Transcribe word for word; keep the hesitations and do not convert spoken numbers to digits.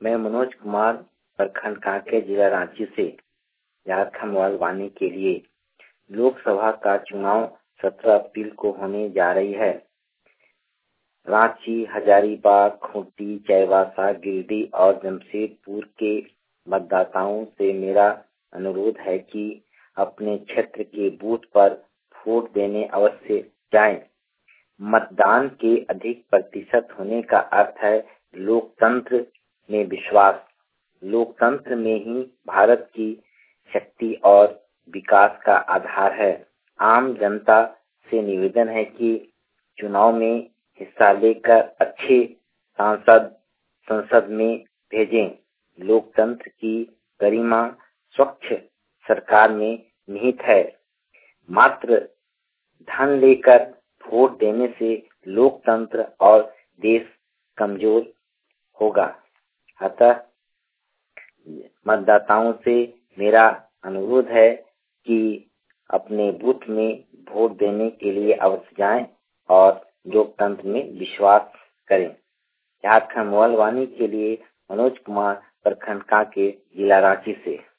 मैं मनोज कुमार प्रखंड कांके जिला रांची से झारखंड मोबाइल वाणी के लिए लोकसभा का चुनाव सत्रह अप्रैल को होने जा रही है। रांची, हजारीबाग, खूंटी, चाईबासा, गिरिडीह और जमशेदपुर के मतदाताओं से मेरा अनुरोध है कि अपने क्षेत्र के बूथ पर वोट देने अवश्य जाएं। मतदान के अधिक प्रतिशत होने का अर्थ है लोकतंत्र में विश्वास। लोकतंत्र में ही भारत की शक्ति और विकास का आधार है। आम जनता से निवेदन है कि चुनाव में हिस्सा लेकर अच्छे सांसद संसद में भेजें। लोकतंत्र की गरिमा स्वच्छ सरकार में निहित है। मात्र धन लेकर वोट देने से लोकतंत्र और देश कमजोर होगा। अतः मतदाताओं से मेरा अनुरोध है कि अपने बूथ में वोट देने के लिए अवश्य जाएं और लोकतंत्र में विश्वास करें। झारखंड मोबाइल वाणी के लिए मनोज कुमार प्रखंड कांके जिला रांची से।